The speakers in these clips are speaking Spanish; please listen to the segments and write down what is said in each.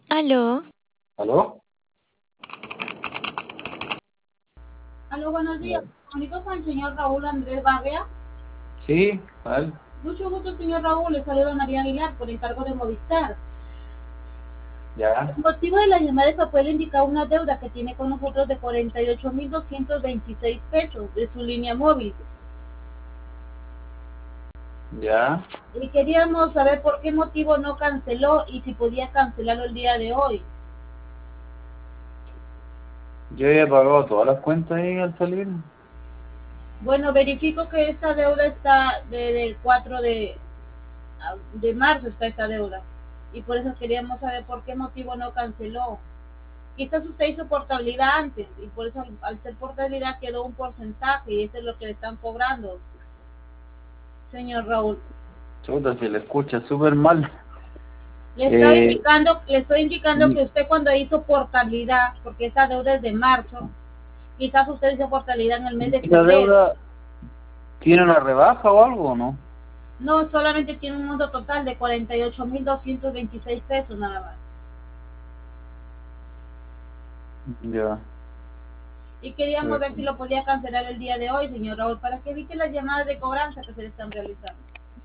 Aló, ¿Aló? aló, buenos días. Comunico con el señor Raúl Andrés Barria. Sí, ¿cuál? Mucho gusto, señor Raúl. Le saluda María Aguilar por encargo de Movistar. Ya, El motivo de la llamada es para poder indicar una deuda que tiene con nosotros de 48.226 pesos de su línea móvil. ya. Y queríamos saber por qué motivo no canceló y si podía cancelarlo el día de hoy. Yo había pagado todas las cuentas ahí al salir. Bueno, verifico que esta deuda está desde el 4 de marzo, está esta deuda. Y por eso queríamos saber por qué motivo no canceló. Quizás usted hizo portabilidad antes y por eso al ser portabilidad quedó un porcentaje y eso es lo que le están cobrando, señor Raúl. Chuta, se le escucha súper mal. Le Eh, estoy indicando que y usted cuando hizo portabilidad, porque esa deuda es de marzo, quizás usted hizo portabilidad en el mes de ¿La febrero. deuda tiene una rebaja o algo o no? No, solamente tiene un monto total de 48.226 pesos nada más. Ya. Y queríamos eh, ver si lo podía cancelar el día de hoy, señor Raúl, para que evite las llamadas de cobranza que se le están realizando.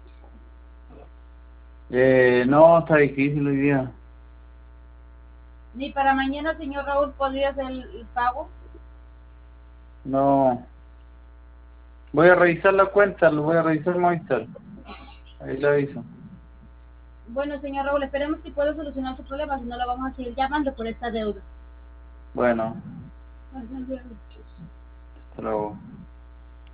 no, está difícil hoy día. Ni para mañana, señor Raúl, podría hacer el pago. No. Voy a revisar la cuenta, lo voy a revisar Movistar. Ahí lo aviso. Bueno, señor Raúl, esperemos que pueda solucionar su problema, si no lo vamos a seguir llamando por esta deuda. Bueno, hasta luego.